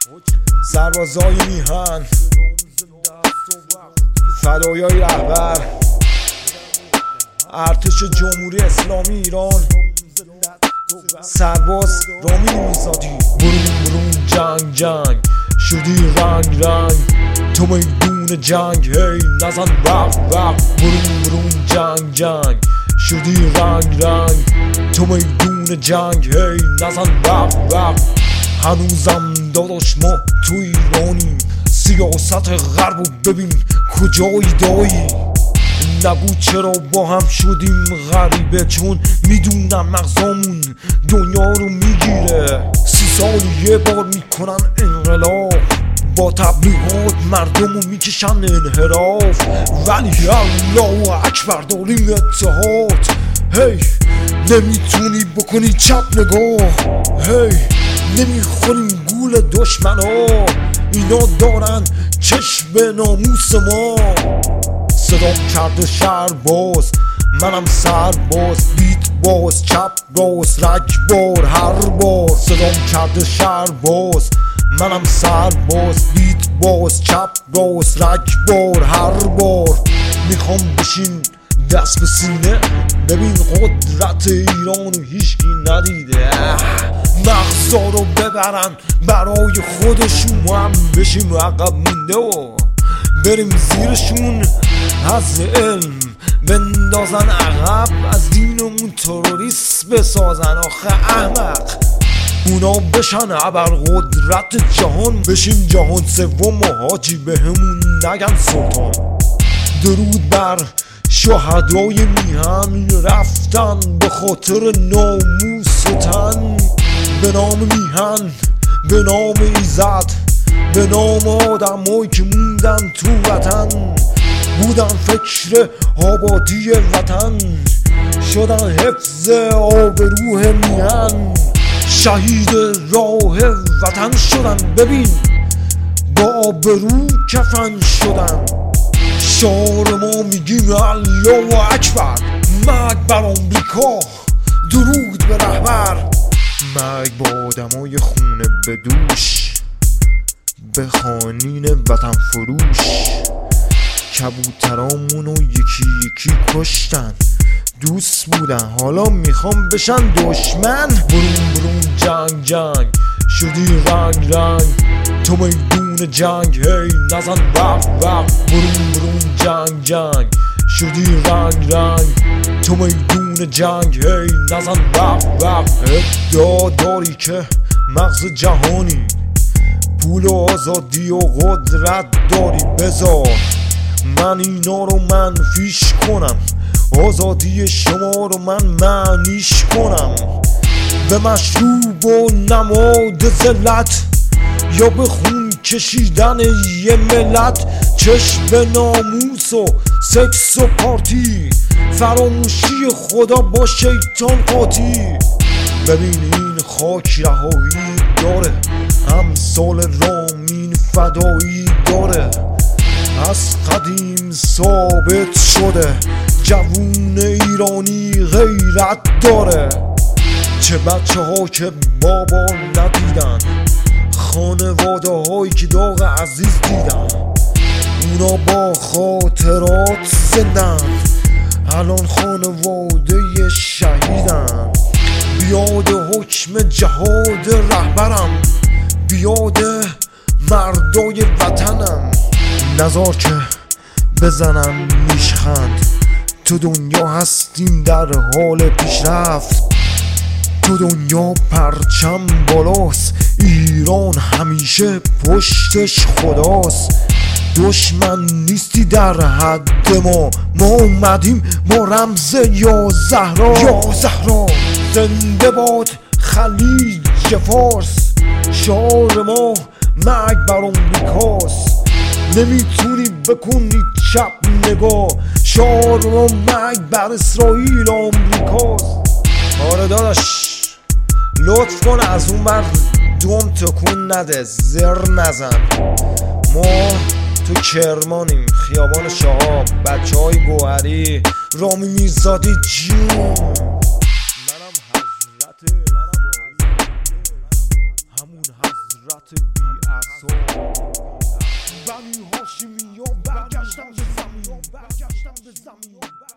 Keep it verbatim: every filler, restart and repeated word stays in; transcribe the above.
سربازای میهن، فدایای رهبر ارتش جمهوری اسلامی ایران، سرباز رامین میرزادی. برون برون جنگ جنگ شدی رنگ رنگ، تو میدون جنگ هی نزن وق وق. برون برون جنگ جنگ شدی رنگ رنگ، تو میدون جنگ هی نزن وق وق. هنوزم داداش ما تو ایرانی، سیاست غربو ببین کجایی دایی. نگو چرا با هم شدیم غریبه، چون میدونم مغزامون دنیا رو میگیره. سی سال یه بار میکنن انقلاب، با تبلیغات مردم رو میکشن انحراف. ولی الله اکبر داریم اتحاد، هی نمیتونی بکنی چپ نگاه، هی نمیخوریم گول دشمن ها، اینا دارن چشم به ناموس ما. صدام کرده شهر باز، منم سرباز، بیت باز چپ باز رگ بار هر بار. صدام کرده شهر باز، منم سرباز، بیت باز چپ باز رگ بار هر بار. میخوام بشین دست به سینه، ببین قدرت ایرانو هیچکی ندیده. مغزا رو ببرن برای خودشون، ما هم بشیم عقب مونده و بریم زیرشون. از علم بندازن عقب، از دینمون تروریست بسازن. آخه احمق اونا بشن ابرقدرت جهان، بشیم جهان سوم و حاجی بهمون نگن سلطان. درود بر شهدای میهن، رفتن به خاطر ناموس و تن. به نام میهن، به نام ایزد، به نام آدمایی که موندن تو وطن، بودن فکر آبادی وطن، شدن حفظ آبروی میهن. شهید راه وطن شدن، ببین با آبرو کفن شدن. شعار ما میگیم الله اکبر، مرگ بر آمریکا درود به رهبر. مرگ با آدمای خونه به دوش، به خانین وطن فروش. کبوترامونو یکی یکی کشتن، دوست بودن حالا میخوام بشن دشمن. برون برون جنگ جنگ شدی رنگ رنگ، تو میدون جنگ هی نزن وق وق. برون برون جنگ جنگ شدی رنگ رنگ، تو میدون جنگ هی نزن وق وق. ادعا داری که مغز جهانی، پول و آزادی و قدرت داری، بذار من اینا رو منفیش کنم، آزادی شما رو من معنیش کنم. به مشروب و نماد ذلت، یا به خون کشیدن یه ملت. چشم به ناموس و سکس و پارتی، فراموشی خدا با شیطان قاطی. ببین این خاک رهایی داره، امثال رامین فدایی داره. از قدیم ثابت شده جوون ایرانی غیرت داره. چه بچه ها که بابا ندیدن، خانواده هایی که داغ عزیز دیدن، اونا با خاطرات زندن، الان خانواده شهیدن. بیاد حکم جهاد رهبرم، بیاد مردای وطنم. نزار که بزنم میشخند، تو دنیا هستیم در حال پیشرفت. تو دنیا پرچم بالاست، ایران همیشه پشتش خداست. دشمن نیستی در حد ما، ما اومدیم با رمز یا زهرا. یا زهرا زنده باد خلیج فارس، شعار ما مرگ بر آمریکاست. نمیتونی بکنی چپ نگاه، شعار ما مرگ بر اسرائیل آمریکاست. آره داداش لطف کن از اون بر دوم تکون نده، زر نزن. ما تو کرمانیم، خیابان شهاب، بچه های گوهری، رامی میرزادی جون. منم حضرت، همون حضرت بی بنی هاشمیان برگشتم به زمین برگشتم به زمین